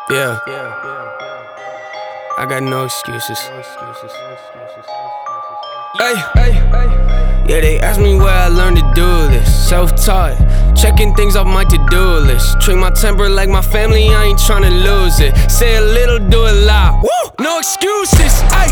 Yeah, I got no excuses. Hey, yeah, they ask me where I learned to do this. Self-taught, checking things off my to-do list. Treat my temper like my family, I ain't tryna lose it. Say a little, do a lot. Woo! No excuses. Ay,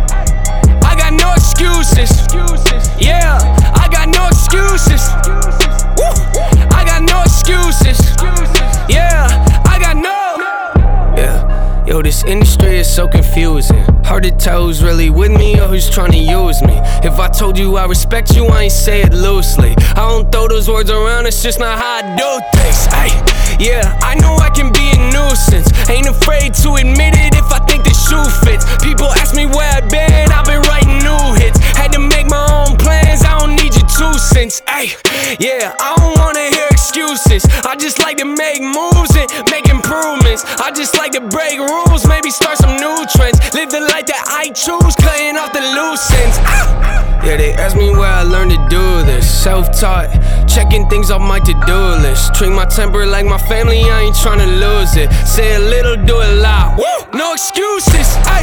I got no excuses. Yeah, I got no excuses. Woo! I got no excuses. Yeah, I got no. Yeah, yo, this industry is so confusing. Hard to tell who's really with me or who's trying to use me. If I told you I respect you, I ain't say it loosely. I don't throw those words around, it's just not how I do things. Ay, yeah, I know I can be a nuisance. Ain't afraid to admit it if I think the shoe fits. People ask me where I've been writing new hits. Had to make my own plans, I don't need your 2 cents. Ay, yeah, I don't wanna hear excuses. I just like to make moves and make improvements. I just like to break rules, maybe start some new trends. Live the life that I choose, cutting off the loose ends. Yeah, they ask me where I learned to do this. Self-taught, checking things off my to-do list. Treat my temper like my family, I ain't tryna lose it. Say a little, do a lot. Woo! No excuses. Ay,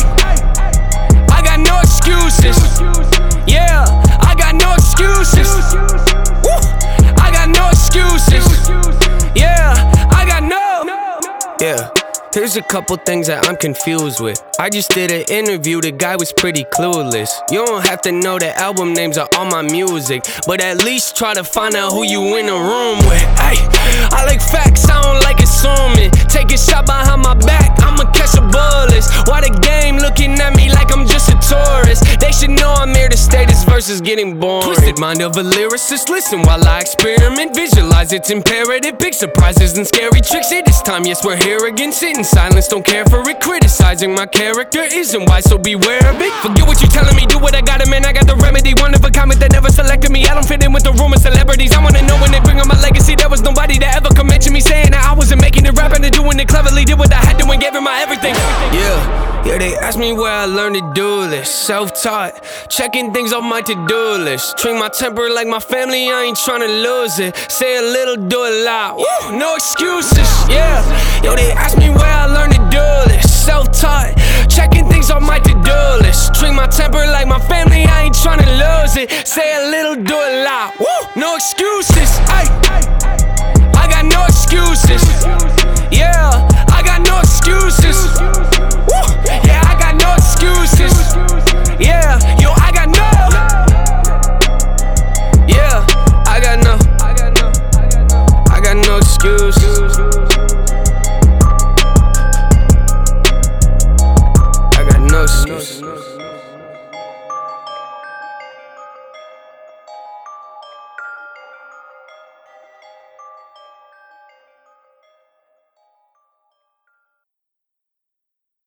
I got no excuses. Yeah, I got no excuses. Woo! I got no excuses. Yeah, I got no. Yeah. Here's a couple things that I'm confused with. I just did an interview, the guy was pretty clueless. You don't have to know the album names of all my music, but at least try to find out who you in the room with. Ay, I like facts, I don't like assuming. Take a shot behind my back, I'ma catch a bullets. Why the game looking at me like I'm just a tourist? They should know I'm here to stay, this verse is getting boring. Twisted mind of a lyricist, listen while I experiment. Visualize it's imperative, big surprises and scary tricks. Hey, this time, yes, we're here again, sitting silence, don't care for it. Criticizing my character isn't wise, so beware of it. Forget what you telling me, do what I gotta, man, I got the remedy. One of a comment that never selected me. I don't fit in with the room of celebrities. I wanna know when they bring on my legacy. There was nobody that ever could mention me saying that I wasn't making it, rapping and doing it cleverly. Did what I had to and gave it my everything. Yeah, they ask me where I learned to do this. Self-taught, checking things off my to-do list. Treat my temper like my family, I ain't tryna lose it. Say a little, do a lot. Woo! No excuses. Yeah, yo, they ask me where I learned to do this. Self-taught, checking things off my to-do list. Treat my temper like my family, I ain't tryna lose it. Say a little, do a lot. Woo! No excuses. Ay, I got no excuses. Yeah, I got no excuses.